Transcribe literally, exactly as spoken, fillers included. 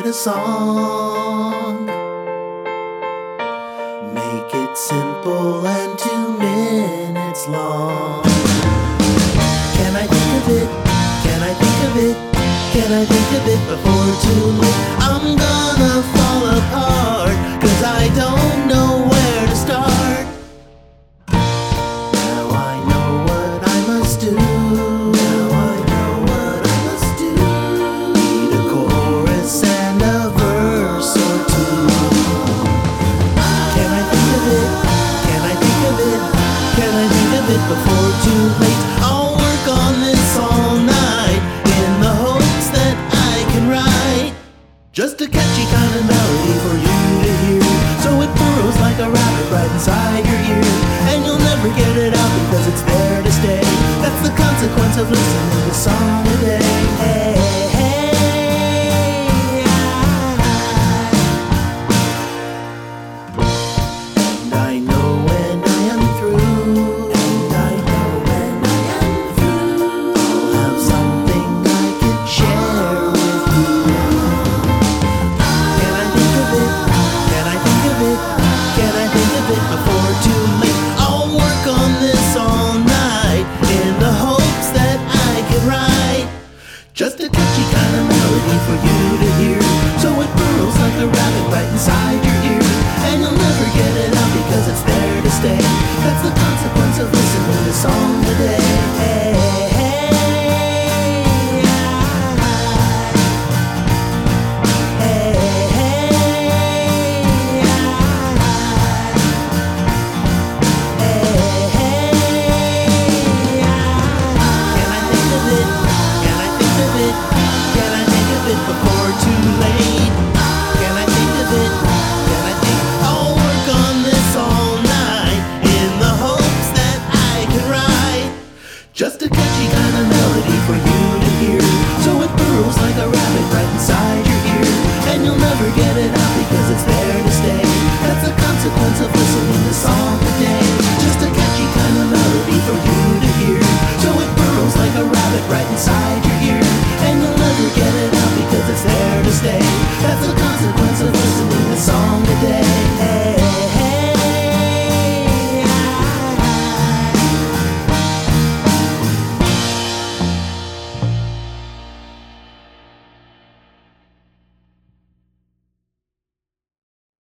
write a song. Make it simple and two minutes long. Can I think of it? Can I think of it? Can I think of it before too late? I'm gonna fall apart, 'cause I don't know where to start. Now I know what I must do. Now I know what I must do. Need a chorus and a verse or two. Can I think of it? Can I think of it? Can I think of it before too late? I'll work on this all night in the hopes that I can write just a catchy kind of melody for you to hear, so it burrows like a rabbit right inside your ear, and you'll never get it out because it's there to stay. That's the consequence of listening to song a day. Hey, hey, and I know when I am through, and I know when I am through, I'll have something I can share with you. Can I think of it? Can I think of it? Can I think of it before too late? I'll work on this all night in the hopes that I can write just a catchy kind of melody for you to hear, so it burrows like a rabbit right inside your ear, and you'll never get it out because it's there to stay. That's the consequence of listening to song today.